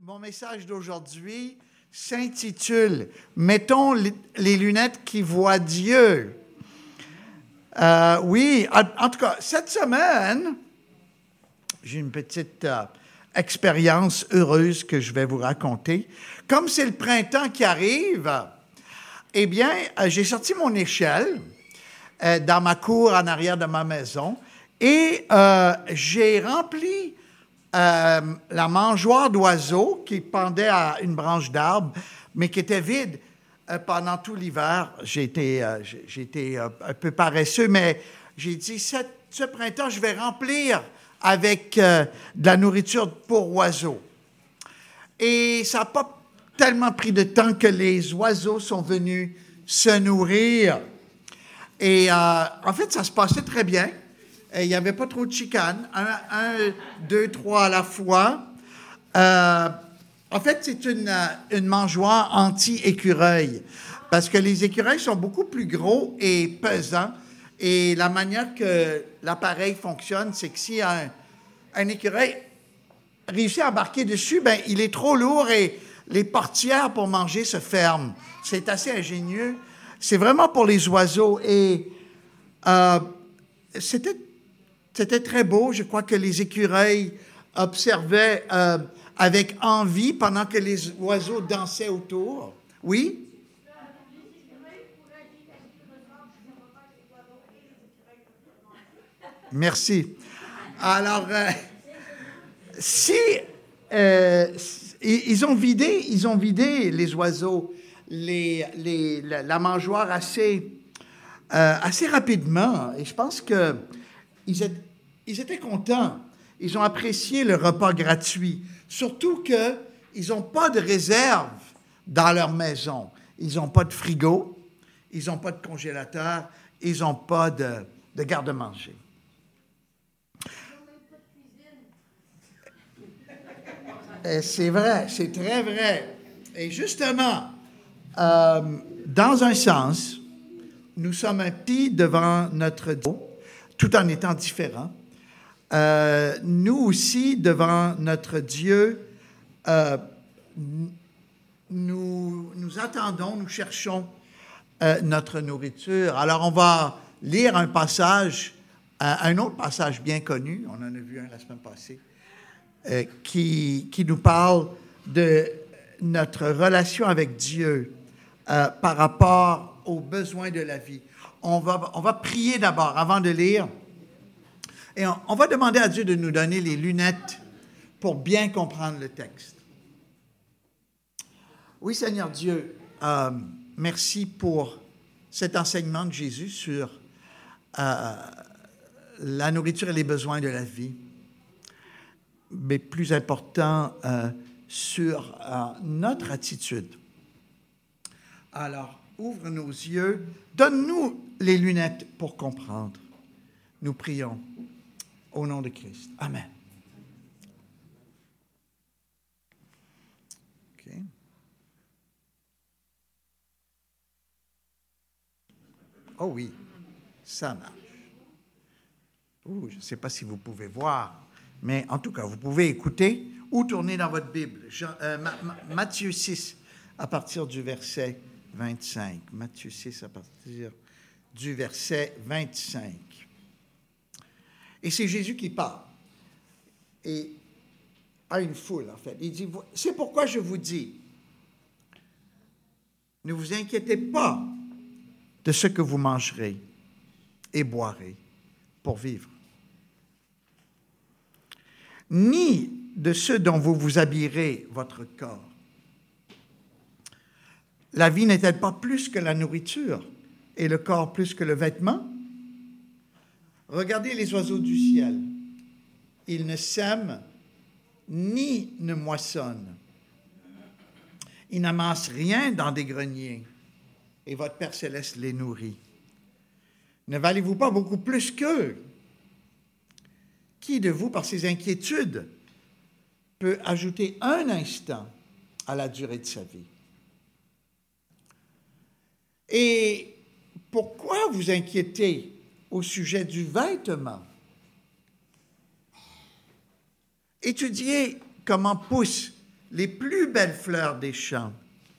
Mon message d'aujourd'hui s'intitule « Mettons les lunettes qui voient Dieu ». Oui, en tout cas, cette semaine, j'ai une petite expérience heureuse que je vais vous raconter. Comme c'est le printemps qui arrive, eh bien, j'ai sorti mon échelle dans ma cour en arrière de ma maison et j'ai rempli la mangeoire d'oiseaux qui pendait à une branche d'arbre, mais qui était vide pendant tout l'hiver. J'ai été un peu paresseux, mais j'ai dit, ce printemps, je vais remplir avec de la nourriture pour oiseaux. Et ça n'a pas tellement pris de temps que les oiseaux sont venus se nourrir. Et en fait, ça se passait très bien. Il n'y avait pas trop de chicanes. Un, deux, trois à la fois. En fait, c'est une mangeoire anti-écureuil. Parce que les écureuils sont beaucoup plus gros et pesants. Et la manière que l'appareil fonctionne, c'est que si un écureuil réussit à embarquer dessus, ben, il est trop lourd et les portières pour manger se ferment. C'est assez ingénieux. C'est vraiment pour les oiseaux. Et c'était très beau. Je crois que les écureuils observaient avec envie pendant que les oiseaux dansaient autour. Oui? Merci. Alors, ils ont vidé les oiseaux, la mangeoire assez rapidement. Et je pense qu'ils étaient contents. Ils ont apprécié le repas gratuit. Surtout qu'ils n'ont pas de réserve dans leur maison. Ils n'ont pas de frigo, ils n'ont pas de congélateur, ils n'ont pas de garde-manger. C'est vrai, c'est très vrai. Et justement, dans un sens, nous sommes un petit devant notre Dieu, tout en étant différents. Nous aussi, devant notre Dieu, nous attendons, nous cherchons notre nourriture. Alors, on va lire un passage, un autre passage bien connu, on en a vu un la semaine passée, qui nous parle de notre relation avec Dieu par rapport aux besoins de la vie. On va prier d'abord avant de lire. Et on va demander à Dieu de nous donner les lunettes pour bien comprendre le texte. Oui, Seigneur Dieu, merci pour cet enseignement de Jésus sur la nourriture et les besoins de la vie. Mais plus important, sur notre attitude. Alors, ouvre nos yeux, donne-nous les lunettes pour comprendre. Nous prions. Au nom de Christ. Amen. OK. Oh oui, ça marche. Je ne sais pas si vous pouvez voir, mais en tout cas, vous pouvez écouter ou tourner dans votre Bible. Matthieu 6, à partir du verset 25. Matthieu 6, à partir du verset 25. Et c'est Jésus qui parle, et à une foule, en fait. Il dit, c'est pourquoi je vous dis, ne vous inquiétez pas de ce que vous mangerez et boirez pour vivre, ni de ce dont vous vous habillerez votre corps. La vie n'est-elle pas plus que la nourriture et le corps plus que le vêtement? Regardez les oiseaux du ciel. Ils ne sèment ni ne moissonnent. Ils n'amassent rien dans des greniers, et votre Père céleste les nourrit. Ne valez-vous pas beaucoup plus qu'eux? Qui de vous, par ses inquiétudes, peut ajouter un instant à la durée de sa vie? Et pourquoi vous inquiétez au sujet du vêtement? Étudiez comment poussent les plus belles fleurs des champs.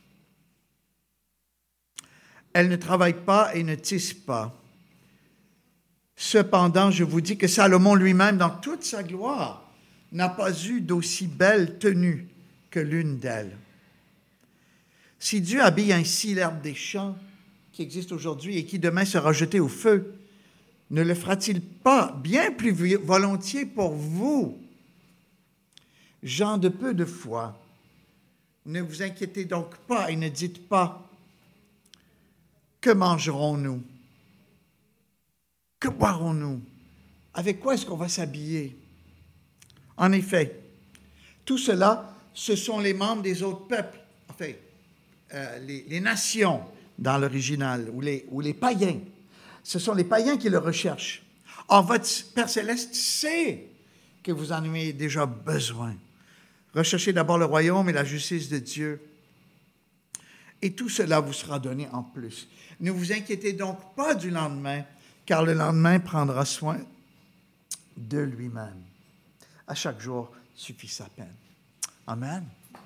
Elles ne travaillent pas et ne tissent pas. Cependant, je vous dis que Salomon lui-même, dans toute sa gloire, n'a pas eu d'aussi belle tenue que l'une d'elles. Si Dieu habille ainsi l'herbe des champs qui existe aujourd'hui et qui demain sera jetée au feu, ne le fera-t-il pas bien plus volontiers pour vous, gens de peu de foi? Ne vous inquiétez donc pas et ne dites pas, que mangerons-nous? Que boirons-nous? Avec quoi est-ce qu'on va s'habiller? En effet, tout cela, ce sont les membres des autres peuples, enfin, les nations dans l'original, ou les païens. Ce sont les païens qui le recherchent. Or, votre Père Céleste sait que vous en avez déjà besoin. Recherchez d'abord le royaume et la justice de Dieu, et tout cela vous sera donné en plus. Ne vous inquiétez donc pas du lendemain, car le lendemain prendra soin de lui-même. À chaque jour suffit sa peine. Amen.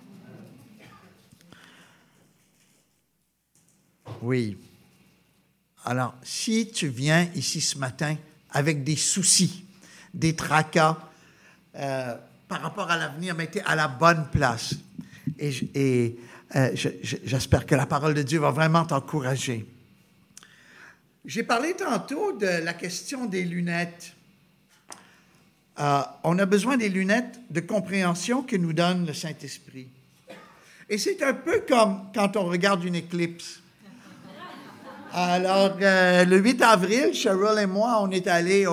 Oui. Alors, si tu viens ici ce matin avec des soucis, des tracas par rapport à l'avenir, mais tu es à la bonne place. Et j'espère que la parole de Dieu va vraiment t'encourager. J'ai parlé tantôt de la question des lunettes. On a besoin des lunettes de compréhension que nous donne le Saint-Esprit. Et c'est un peu comme quand on regarde une éclipse. Alors, le 8 avril, Cheryl et moi, on est allés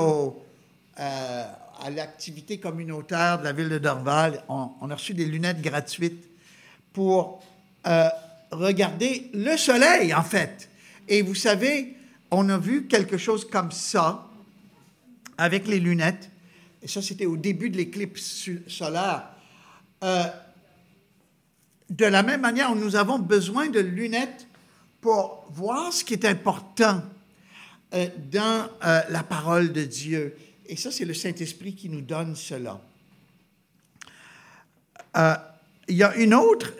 à l'activité communautaire de la ville de Dorval. On a reçu des lunettes gratuites pour regarder le soleil, en fait. Et vous savez, on a vu quelque chose comme ça avec les lunettes. Et ça, c'était au début de l'éclipse solaire. De la même manière, nous avons besoin de lunettes pour voir ce qui est important dans la parole de Dieu. Et ça, c'est le Saint-Esprit qui nous donne cela. Il y a une autre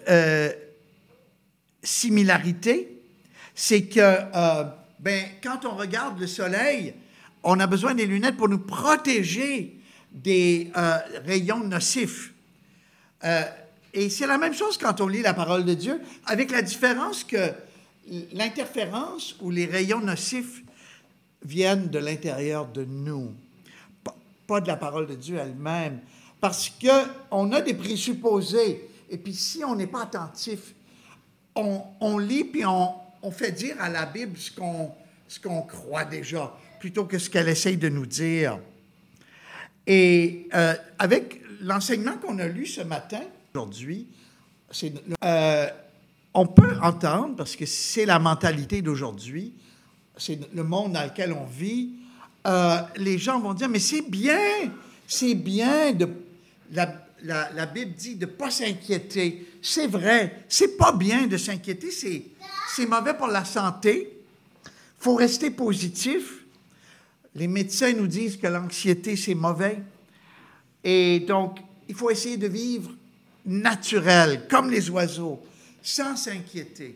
similarité, c'est que quand on regarde le soleil, on a besoin des lunettes pour nous protéger des rayons nocifs. Et c'est la même chose quand on lit la parole de Dieu, avec la différence que l'interférence ou les rayons nocifs viennent de l'intérieur de nous, pas de la parole de Dieu elle-même, parce qu'on a des présupposés, et puis si on n'est pas attentif, on lit puis on fait dire à la Bible ce qu'on croit déjà, plutôt que ce qu'elle essaye de nous dire. Et avec l'enseignement qu'on a lu ce matin, aujourd'hui, on peut entendre, parce que c'est la mentalité d'aujourd'hui, c'est le monde dans lequel on vit, les gens vont dire, mais c'est bien la Bible dit de ne pas s'inquiéter. C'est vrai, c'est pas bien de s'inquiéter, c'est mauvais pour la santé. Il faut rester positif. Les médecins nous disent que l'anxiété, c'est mauvais. Et donc, il faut essayer de vivre naturel, comme les oiseaux, sans s'inquiéter.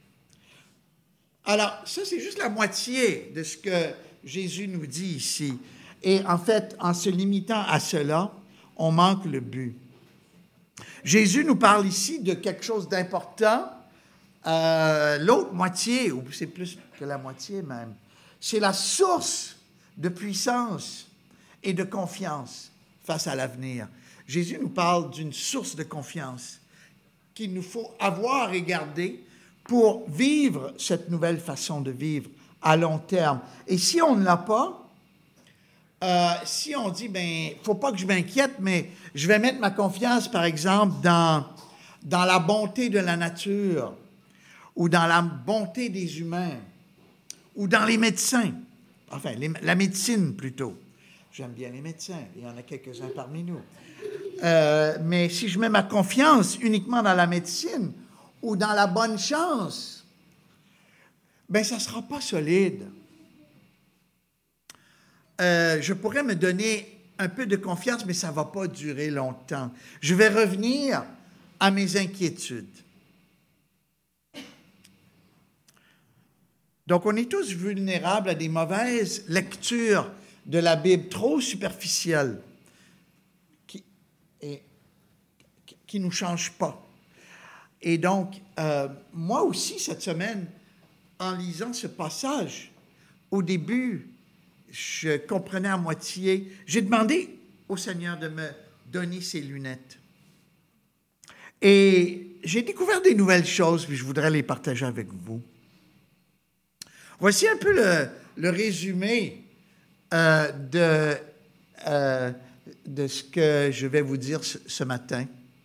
Alors, ça, c'est juste la moitié de ce que Jésus nous dit ici. Et en fait, en se limitant à cela, on manque le but. Jésus nous parle ici de quelque chose d'important. L'autre moitié, ou c'est plus que la moitié même, c'est la source de puissance et de confiance face à l'avenir. Jésus nous parle d'une source de confiance qu'il nous faut avoir et garder pour vivre cette nouvelle façon de vivre à long terme. Et si on ne l'a pas, si on dit, il ne faut pas que je m'inquiète, mais je vais mettre ma confiance, par exemple, dans la bonté de la nature, ou dans la bonté des humains, ou dans les médecins, enfin, la médecine plutôt. J'aime bien les médecins, il y en a quelques-uns parmi nous. Mais si je mets ma confiance uniquement dans la médecine, ou dans la bonne chance, ça ne sera pas solide. Je pourrais me donner un peu de confiance, mais ça ne va pas durer longtemps. Je vais revenir à mes inquiétudes. Donc, on est tous vulnérables à des mauvaises lectures de la Bible, trop superficielles, qui ne nous changent pas. Et donc, moi aussi, cette semaine, en lisant ce passage, au début, je comprenais à moitié. J'ai demandé au Seigneur de me donner ses lunettes. Et j'ai découvert des nouvelles choses, puis je voudrais les partager avec vous. Voici un peu le résumé de ce que je vais vous dire ce matin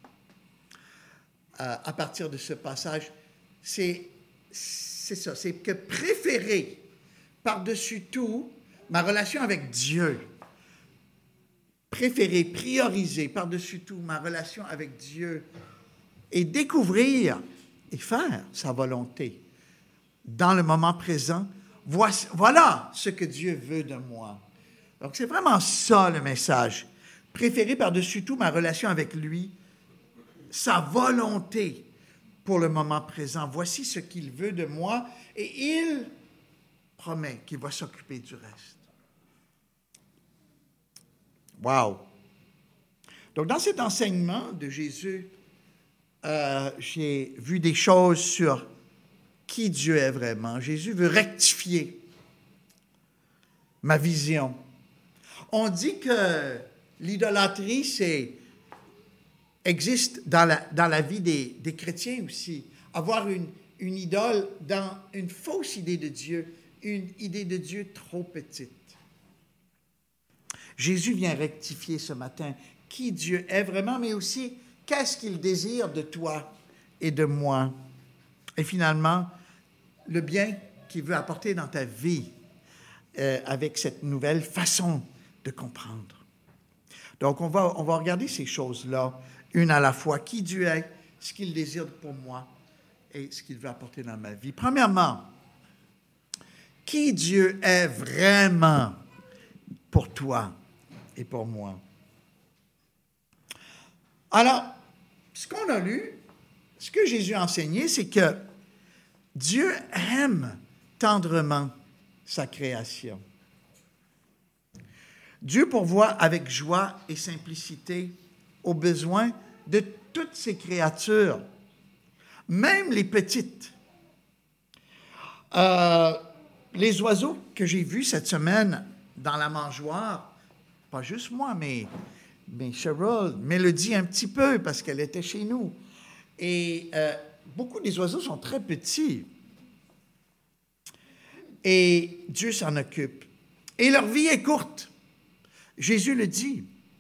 à partir de ce passage. C'est ça, c'est que préférer par-dessus tout ma relation avec Dieu, préférer, prioriser par-dessus tout ma relation avec Dieu et découvrir et faire sa volonté dans le moment présent, voilà ce que Dieu veut de moi. Donc, c'est vraiment ça le message. Préférer par-dessus tout ma relation avec lui, sa volonté pour le moment présent. Voici ce qu'il veut de moi et il promet qu'il va s'occuper du reste. Wow! Donc, dans cet enseignement de Jésus, j'ai vu des choses sur qui Dieu est vraiment. Jésus veut rectifier ma vision. On dit que l'idolâtrie, existe dans la vie des chrétiens aussi. Avoir une idole dans une fausse idée de Dieu, une idée de Dieu trop petite. Jésus vient rectifier ce matin qui Dieu est vraiment, mais aussi qu'est-ce qu'il désire de toi et de moi. Et finalement, le bien qu'il veut apporter dans ta vie avec cette nouvelle façon de comprendre. Donc, on va regarder ces choses-là, une à la fois. Qui Dieu est, ce qu'il désire pour moi et ce qu'il veut apporter dans ma vie. Premièrement, qui Dieu est vraiment pour toi et pour moi. Alors, ce qu'on a lu, ce que Jésus a enseigné, c'est que Dieu aime tendrement sa création. Dieu pourvoit avec joie et simplicité aux besoins de toutes ses créatures, même les petites. Les oiseaux que j'ai vus cette semaine dans la mangeoire, pas juste moi, mais Cheryl, Mélodie un petit peu parce qu'elle était chez nous. Et beaucoup des oiseaux sont très petits. Et Dieu s'en occupe. Et leur vie est courte. Jésus le dit.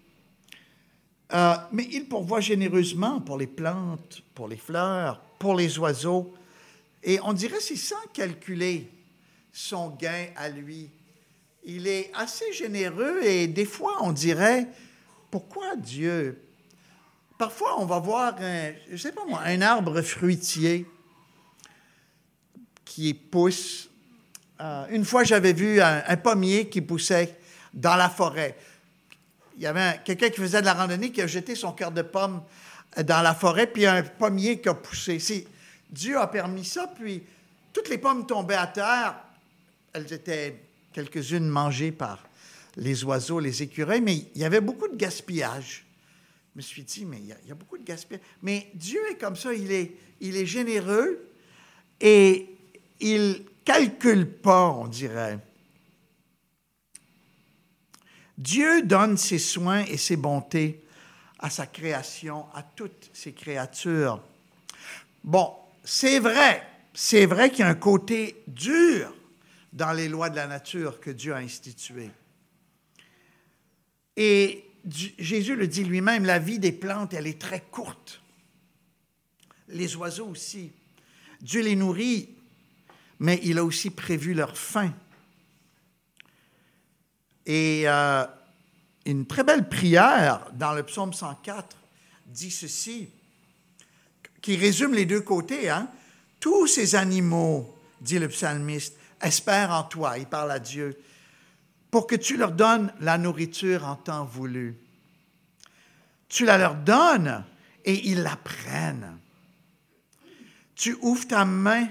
Mais il pourvoit généreusement pour les plantes, pour les fleurs, pour les oiseaux. Et on dirait que c'est sans calculer son gain à lui. Il est assez généreux et des fois on dirait, pourquoi Dieu? Parfois on va voir, un arbre fruitier qui pousse. Une fois j'avais vu un pommier qui poussait dans la forêt. Il y avait quelqu'un qui faisait de la randonnée qui a jeté son cœur de pomme dans la forêt, puis il y a un pommier qui a poussé. Dieu a permis ça, puis toutes les pommes tombaient à terre. Elles étaient quelques-unes mangées par les oiseaux, les écureuils, mais il y avait beaucoup de gaspillage. Je me suis dit, mais il y a beaucoup de gaspillage. Mais Dieu est comme ça, il est généreux et il ne calcule pas, on dirait. Dieu donne ses soins et ses bontés à sa création, à toutes ses créatures. Bon, c'est vrai qu'il y a un côté dur dans les lois de la nature que Dieu a instituées. Et Jésus le dit lui-même, la vie des plantes, elle est très courte. Les oiseaux aussi. Dieu les nourrit, mais il a aussi prévu leur fin. Et une très belle prière dans le psaume 104 dit ceci, qui résume les deux côtés. Tous ces animaux, dit le psalmiste, espèrent en toi, il parle à Dieu, pour que tu leur donnes la nourriture en temps voulu. Tu la leur donnes et ils la prennent. Tu ouvres ta main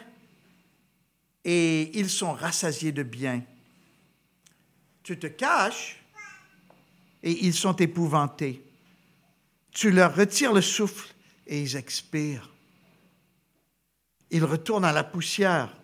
et ils sont rassasiés de bien. Tu te caches et ils sont épouvantés. Tu leur retires le souffle et ils expirent. Ils retournent à la poussière.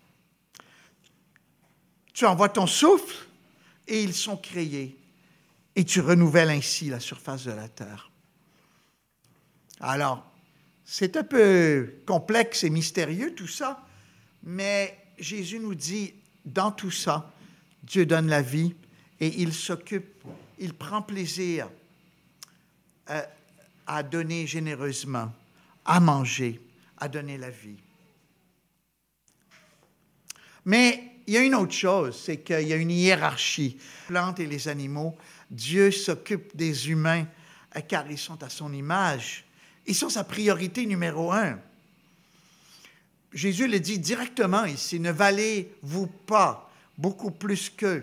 Tu envoies ton souffle et ils sont créés. Et tu renouvelles ainsi la surface de la terre. Alors, c'est un peu complexe et mystérieux tout ça, mais Jésus nous dit, dans tout ça, Dieu donne la vie et il s'occupe, il prend plaisir à donner généreusement, à manger, à donner la vie. Mais il y a une autre chose, c'est qu'il y a une hiérarchie. Les plantes et les animaux, Dieu s'occupe des humains car ils sont à son image. Ils sont sa priorité numéro 1. Jésus le dit directement ici, ne valez-vous pas beaucoup plus qu'eux?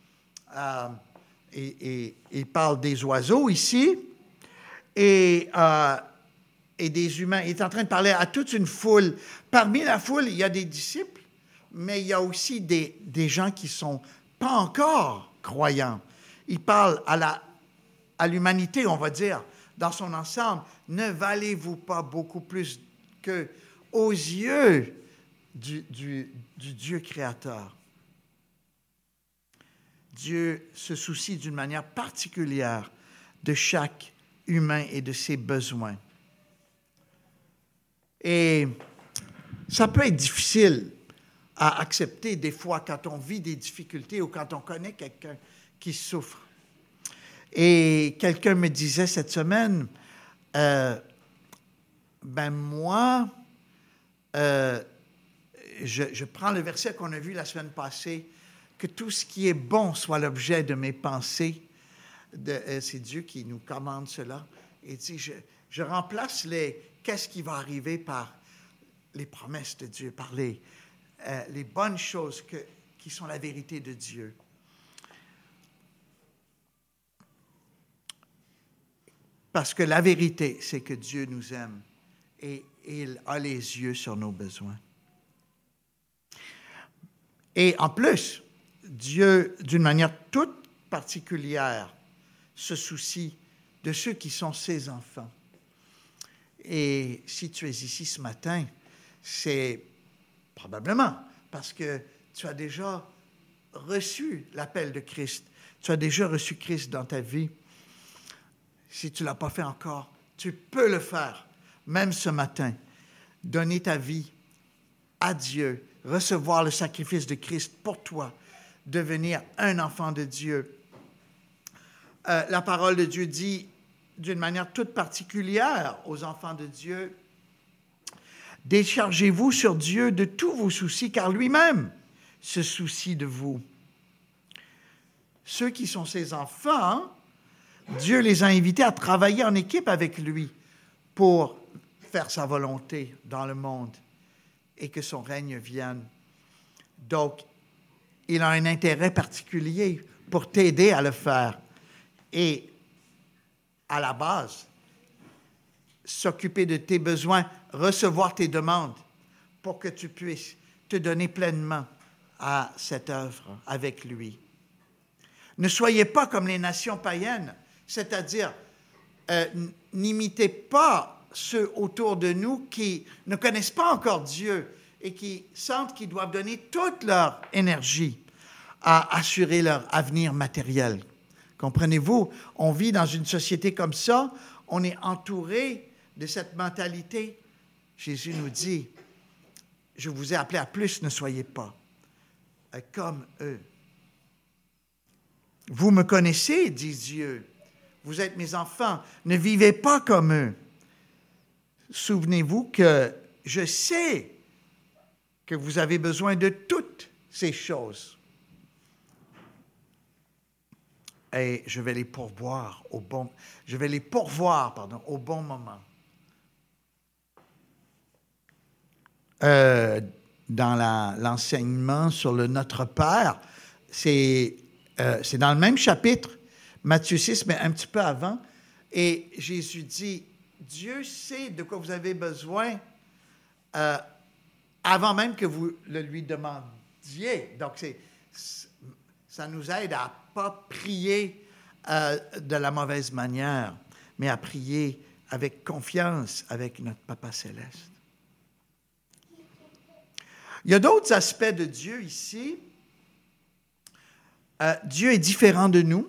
Et il parle des oiseaux ici et des humains. Il est en train de parler à toute une foule. Parmi la foule, il y a des disciples, mais il y a aussi des gens qui ne sont pas encore croyants. Il parle à l'humanité, on va dire, dans son ensemble. Ne valez-vous pas beaucoup plus qu'aux yeux du Dieu créateur? Dieu se soucie d'une manière particulière de chaque humain et de ses besoins. Et ça peut être difficile à accepter des fois quand on vit des difficultés ou quand on connaît quelqu'un qui souffre. Et quelqu'un me disait cette semaine, moi, je prends le verset qu'on a vu la semaine passée, que tout ce qui est bon soit l'objet de mes pensées. C'est Dieu qui nous commande cela. Et dit, je remplace les qu'est-ce qui va arriver par les promesses de Dieu, par les bonnes choses qui sont la vérité de Dieu. Parce que la vérité, c'est que Dieu nous aime et il a les yeux sur nos besoins. Et en plus, Dieu, d'une manière toute particulière, se soucie de ceux qui sont ses enfants. Et si tu es ici ce matin, c'est probablement parce que tu as déjà reçu l'appel de Christ. Tu as déjà reçu Christ dans ta vie. Si tu ne l'as pas fait encore, tu peux le faire, même ce matin. Donner ta vie à Dieu, recevoir le sacrifice de Christ pour toi, devenir un enfant de Dieu. La parole de Dieu dit d'une manière toute particulière aux enfants de Dieu, « Déchargez-vous sur Dieu de tous vos soucis, car lui-même se soucie de vous. » Ceux qui sont ses enfants, Dieu les a invités à travailler en équipe avec lui pour faire sa volonté dans le monde et que son règne vienne. Donc, il a un intérêt particulier pour t'aider à le faire. Et à la base, s'occuper de tes besoins, recevoir tes demandes pour que tu puisses te donner pleinement à cette œuvre avec lui. Ne soyez pas comme les nations païennes, c'est-à-dire n'imitez pas ceux autour de nous qui ne connaissent pas encore Dieu et qui sentent qu'ils doivent donner toute leur énergie à assurer leur avenir matériel. Comprenez-vous? On vit dans une société comme ça, on est entouré de cette mentalité. Jésus nous dit, je vous ai appelé à plus, ne soyez pas comme eux. Vous me connaissez, dit Dieu, vous êtes mes enfants, ne vivez pas comme eux. Souvenez-vous que je sais que vous avez besoin de toutes ces choses. Et je vais les pourvoir au bon moment. Dans l'enseignement sur le Notre Père, c'est dans le même chapitre, Matthieu 6, mais un petit peu avant, et Jésus dit, Dieu sait de quoi vous avez besoin avant même que vous le lui demandiez. Donc, ça nous aide à ne pas prier de la mauvaise manière, mais à prier avec confiance avec notre Papa céleste. Il y a d'autres aspects de Dieu ici. Dieu est différent de nous.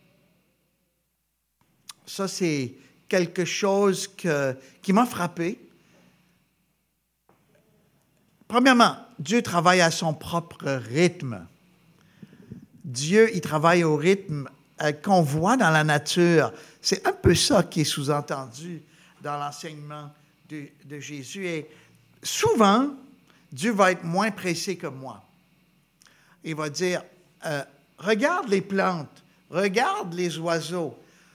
Ça, c'est quelque chose qui m'a frappé. Premièrement, Dieu travaille à son propre rythme. Dieu, il travaille au rythme qu'on voit dans la nature. C'est un peu ça qui est sous-entendu dans l'enseignement de Jésus. Et souvent, Dieu va être moins pressé que moi. Il va dire, regarde les plantes, regarde les oiseaux,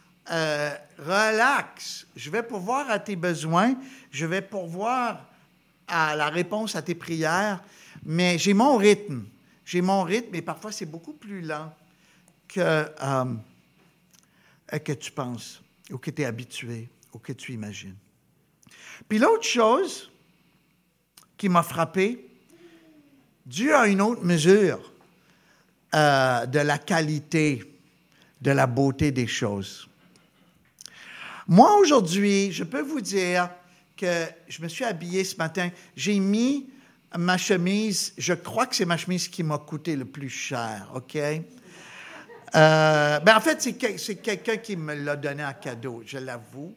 relax, je vais pourvoir à tes besoins, je vais pourvoir à la réponse à tes prières, mais j'ai mon rythme. J'ai mon rythme, et parfois c'est beaucoup plus lent que tu penses, ou que tu es habitué, ou que tu imagines. Puis l'autre chose qui m'a frappé, Dieu a une autre mesure de la qualité, de la beauté des choses. Moi, aujourd'hui, je peux vous dire que je me suis habillé ce matin. J'ai mis ma chemise, je crois que c'est ma chemise qui m'a coûté le plus cher, OK? En fait, c'est quelqu'un qui me l'a donné en cadeau, je l'avoue.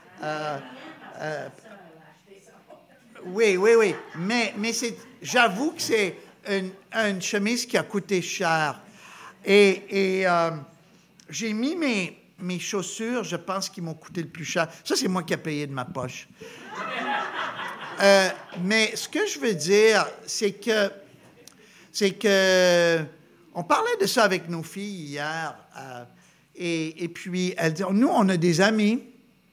Oui. Mais j'avoue que c'est une chemise qui a coûté cher. Et j'ai mis mes chaussures, je pense, qui m'ont coûté le plus cher. Ça, c'est moi qui ai payé de ma poche. Mais ce que je veux dire, c'est que on parlait de ça avec nos filles hier, et puis elles disent, nous, on a des amis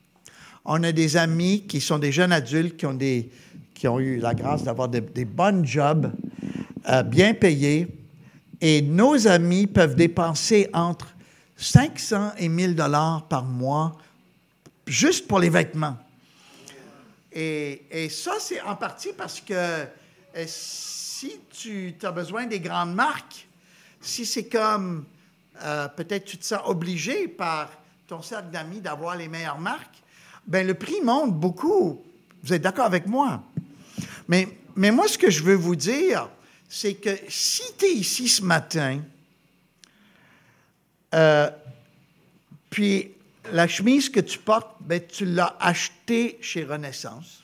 qui sont des jeunes adultes qui ont eu la grâce d'avoir des bons jobs, bien payés, et nos amis peuvent dépenser entre 500 et 1000 $ par mois juste pour les vêtements. Et ça, c'est en partie parce que si tu as besoin des grandes marques, si c'est comme, peut-être tu te sens obligé par ton cercle d'amis d'avoir les meilleures marques, bien, le prix monte beaucoup. Vous êtes d'accord avec moi? Mais moi, ce que je veux vous dire, c'est que si tu es ici ce matin, puis la chemise que tu portes, bien, tu l'as achetée chez Renaissance,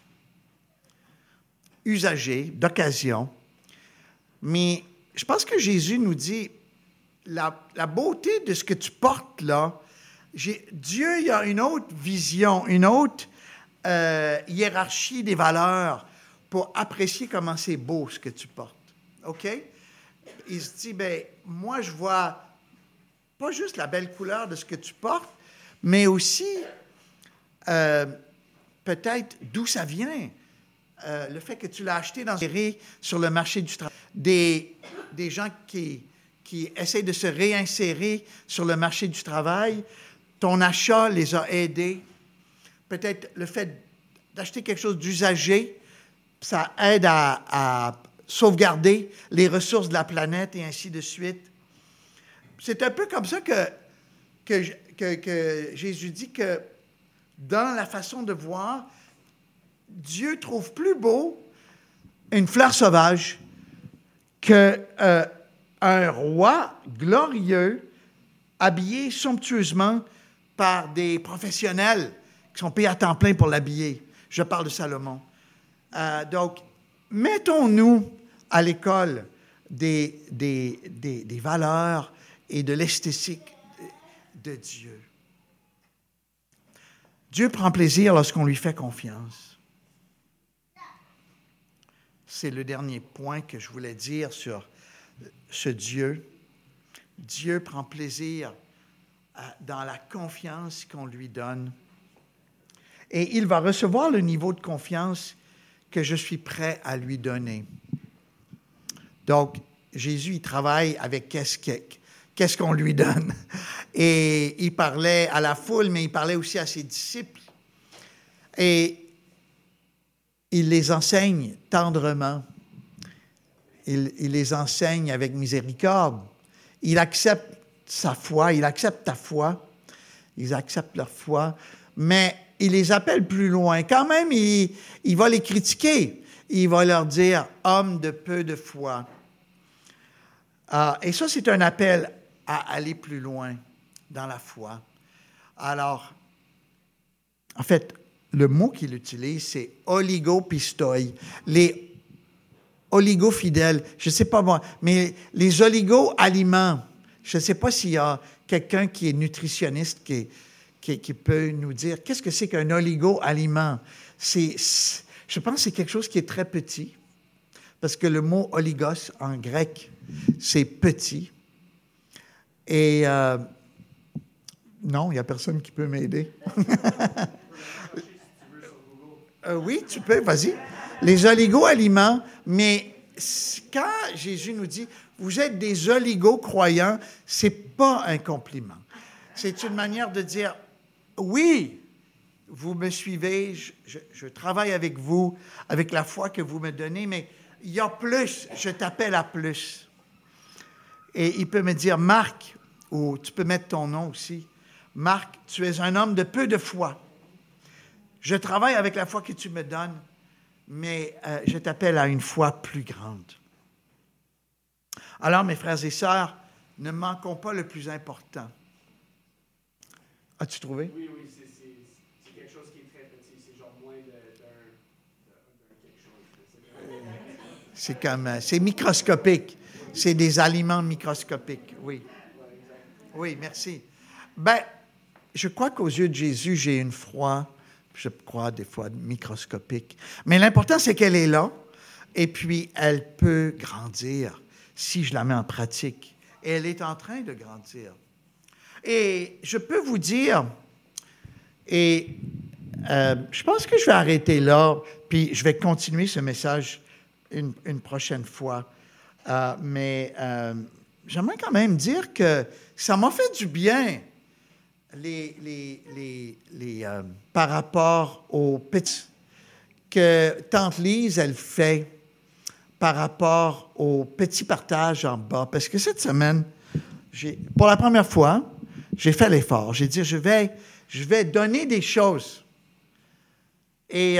usagée, d'occasion. Mais je pense que Jésus nous dit, la beauté de ce que tu portes là, Dieu, il a une autre vision, une autre hiérarchie des valeurs pour apprécier comment c'est beau ce que tu portes. OK? Il se dit, bien, moi, je vois pas juste la belle couleur de ce que tu portes, mais aussi peut-être d'où ça vient. Le fait que tu l'as acheté sur le marché du travail. Des gens qui essaient de se réinsérer sur le marché du travail, ton achat les a aidés. Peut-être le fait d'acheter quelque chose d'usagé, ça aide à sauvegarder les ressources de la planète et ainsi de suite. C'est un peu comme ça que Jésus dit que dans la façon de voir, Dieu trouve plus beau une fleur sauvage qu'un roi glorieux habillé somptueusement par des professionnels qui sont payés à temps plein pour l'habiller. Je parle de Salomon. Donc, mettons-nous à l'école des valeurs et de l'esthétique de Dieu. Dieu prend plaisir lorsqu'on lui fait confiance. C'est le dernier point que je voulais dire sur ce Dieu. Dieu prend plaisir dans la confiance qu'on lui donne. Et il va recevoir le niveau de confiance que je suis prêt à lui donner. Donc, Jésus, il travaille avec qu'est-ce qu'on lui donne. Et il parlait à la foule, mais il parlait aussi à ses disciples. Et il les enseigne tendrement. Il les enseigne avec miséricorde. Il accepte sa foi, il accepte ta foi. Ils acceptent leur foi, mais il les appelle plus loin. Quand même, il va les critiquer. Il va leur dire « homme de peu de foi ». Et ça, c'est un appel à aller plus loin dans la foi. Alors, en fait, le mot qu'il utilise, c'est « oligopistoi ». Les oligofidèles, je ne sais pas moi, mais les oligo-aliments, je ne sais pas s'il y a quelqu'un qui est nutritionniste qui peut nous dire qu'est-ce que c'est qu'un oligo-aliment. Je pense que c'est quelque chose qui est très petit, parce que le mot oligos en grec, c'est petit. Et non, il n'y a personne qui peut m'aider. Oui, tu peux, vas-y. Les oligo-aliments, mais quand Jésus nous dit « vous êtes des oligo-croyants », ce n'est pas un compliment. C'est une manière de dire « oui, vous me suivez, je travaille avec vous, avec la foi que vous me donnez, mais il y a plus, je t'appelle à plus. » Et il peut me dire « Marc », ou tu peux mettre ton nom aussi, « Marc, tu es un homme de peu de foi. Je travaille avec la foi que tu me donnes, mais je t'appelle à une foi plus grande. » Alors, mes frères et sœurs, ne manquons pas le plus important. As-tu trouvé? Oui, c'est quelque chose qui est très petit. C'est genre moins d'un quelque chose. C'est microscopique. C'est des aliments microscopiques, oui. Oui, merci. Ben, je crois qu'aux yeux de Jésus, j'ai une foi, je crois, des fois microscopique. Mais l'important, c'est qu'elle est là, et puis elle peut grandir si je la mets en pratique. Et elle est en train de grandir. Et je peux vous dire, et je pense que je vais arrêter là, puis je vais continuer ce message une prochaine fois. Mais j'aimerais quand même dire que ça m'a fait du bien par rapport aux petits que Tante Lise, elle fait par rapport aux petits partages en bas. Parce que cette semaine, pour la première fois, j'ai fait l'effort. J'ai dit, je vais donner des choses. Et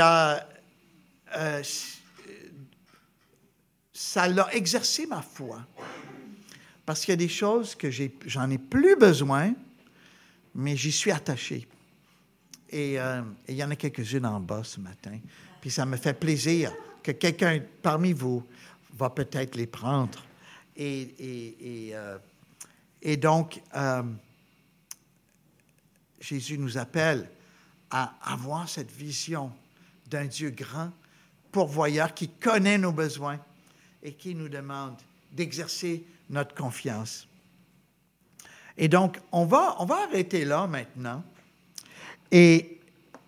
ça l'a exercé ma foi. Parce qu'il y a des choses que j'en ai plus besoin, mais j'y suis attaché. Et il y en a quelques-unes en bas ce matin. Puis ça me fait plaisir que quelqu'un parmi vous va peut-être les prendre. Et donc, Jésus nous appelle à avoir cette vision d'un Dieu grand, pourvoyeur, qui connaît nos besoins et qui nous demande d'exercer notre confiance. Et donc, on va arrêter là maintenant et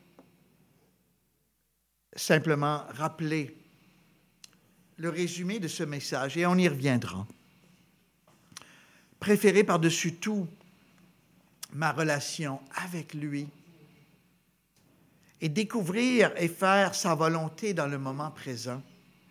simplement rappeler le résumé de ce message, et on y reviendra. Préférer par-dessus tout ma relation avec lui et découvrir et faire sa volonté dans le moment présent.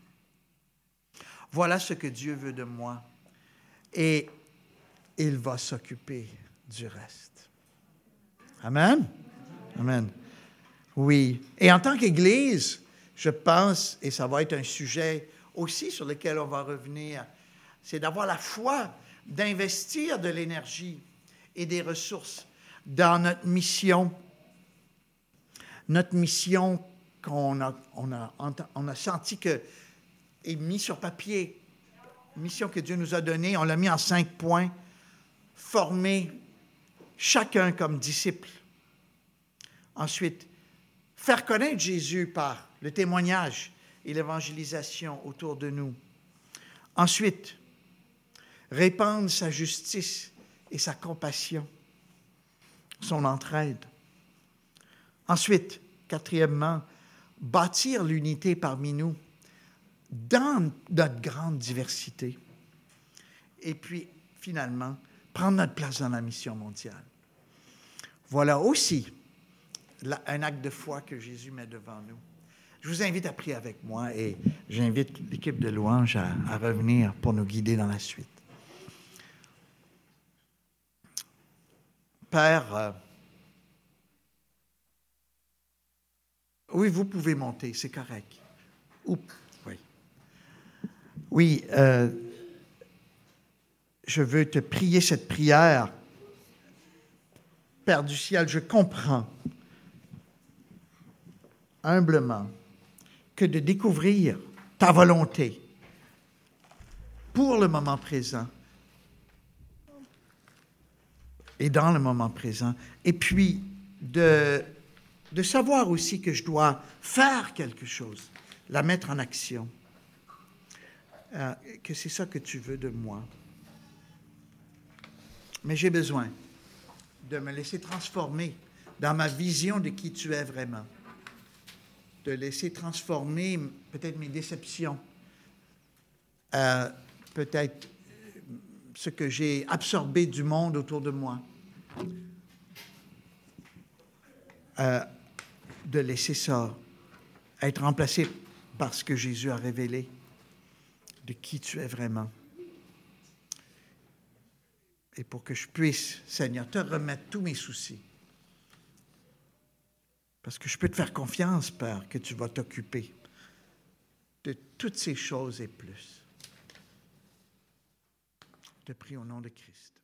Voilà ce que Dieu veut de moi. Et il va s'occuper du reste. Amen? Amen. Oui. Et en tant qu'Église, je pense, et ça va être un sujet aussi sur lequel on va revenir, c'est d'avoir la foi, d'investir de l'énergie et des ressources dans notre mission. Notre mission qu'on a senti que est mise sur papier, mission que Dieu nous a donnée, on l'a mis en 5 points. Former chacun comme disciple. Ensuite, faire connaître Jésus par le témoignage et l'évangélisation autour de nous. Ensuite, répandre sa justice et sa compassion, son entraide. Ensuite, quatrièmement, bâtir l'unité parmi nous dans notre grande diversité. Et puis, finalement, prendre notre place dans la mission mondiale. Voilà aussi un acte de foi que Jésus met devant nous. Je vous invite à prier avec moi et j'invite l'équipe de louange à revenir pour nous guider dans la suite. Père, oui, vous pouvez monter, c'est correct. Oui. Oui, je veux te prier cette prière. Père du ciel, je comprends humblement que de découvrir ta volonté pour le moment présent et dans le moment présent, et puis de savoir aussi que je dois faire quelque chose, la mettre en action, que c'est ça que tu veux de moi. Mais j'ai besoin de me laisser transformer dans ma vision de qui tu es vraiment, de laisser transformer peut-être mes déceptions, peut-être ce que j'ai absorbé du monde autour de moi, de laisser ça être remplacé par ce que Jésus a révélé de qui tu es vraiment. Et pour que je puisse, Seigneur, te remettre tous mes soucis. Parce que je peux te faire confiance, Père, que tu vas t'occuper de toutes ces choses et plus. Je te prie au nom de Christ.